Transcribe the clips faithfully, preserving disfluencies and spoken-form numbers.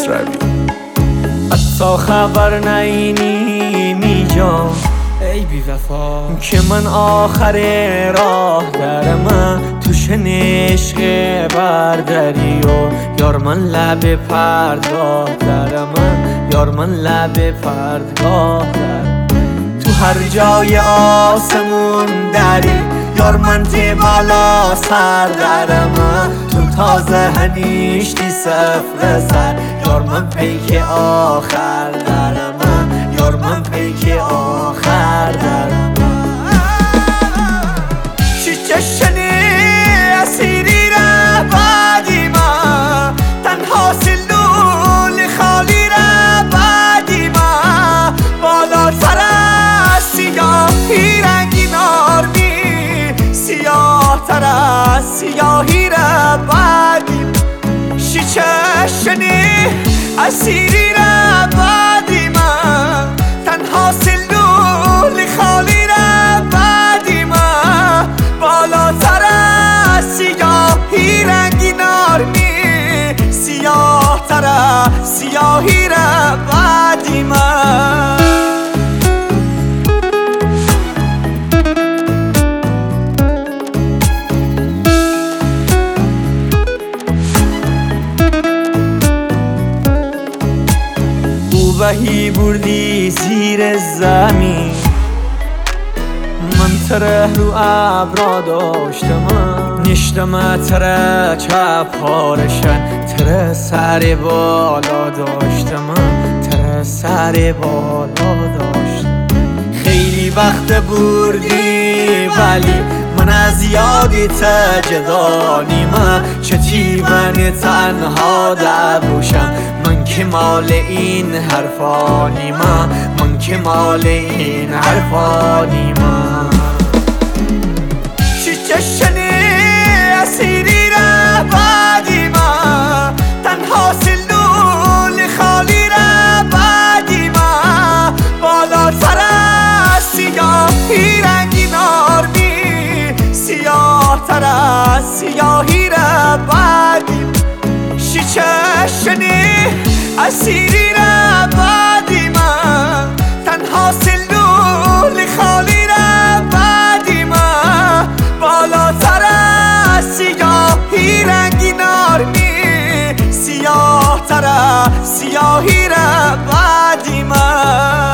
خسروی. حتی خبر نینی میجا ای بی وفا که من آخر راه درم تو شنشق برداری و یار من لب پردگاه درم یار من لب پردگاه در تو هر جای آسمون دری یار من دی بالا سر درم تو تازه هنیشتی صفر سر یار من پیک آخر درم یار من پیک آخر درم شیچشنی اسیری را بعدی ما تنها سلول خالی را بعدی ما بالا سر سیاهی رنگی نارمی سیاه تر از سیاهی را بعدی شیچشنی اسیری را بعدی ما تنها سلول خالی را بعدی ما بالاتر از سیاهی رنگی نارمی سیاه تر از سیاهی را بعدی ما بهی بردی زیر زمین من تره رو ابرا داشتم نشتم تره چپ هارشن تره سر بالا داشتم تره سر بالا داشتم خیلی وقت بردی ولی من از یادی جدا نیمه چتی من تنها دبوشم من که مال این حرفا نیمه من که مال این حرفا نیمه شیچشنی اسیری را بعدی ما تنها سلول خالی را بعدی ما بالاتر از سیاهی رنگی نارمی سیاه تر از سیاهی را بعدی شیچشنی اسیری را بعدی ما تنها سلول خالی را بعدی ما بالاتر از سیاهی رنگی نارمی سیاه تر از سیاهی را بعدی ما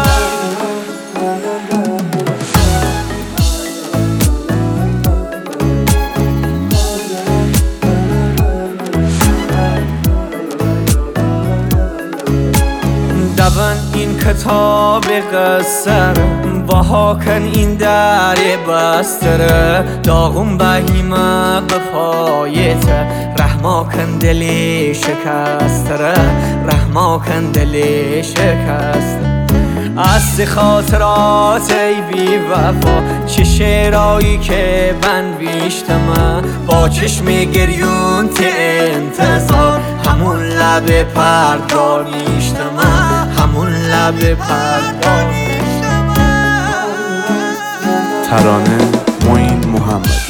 دبن این کتاب قصر باها کن این در بستر داغم بهیمه به پایت رحما کن دلی شکستره رحما کن دلی شکستره از خاطرات ای بی وفا چه شعرایی که من بیشتم با چشم گریون ت انتظار همون لب پردانیشتم همون لب پردانیشتم ترانه معین محمد.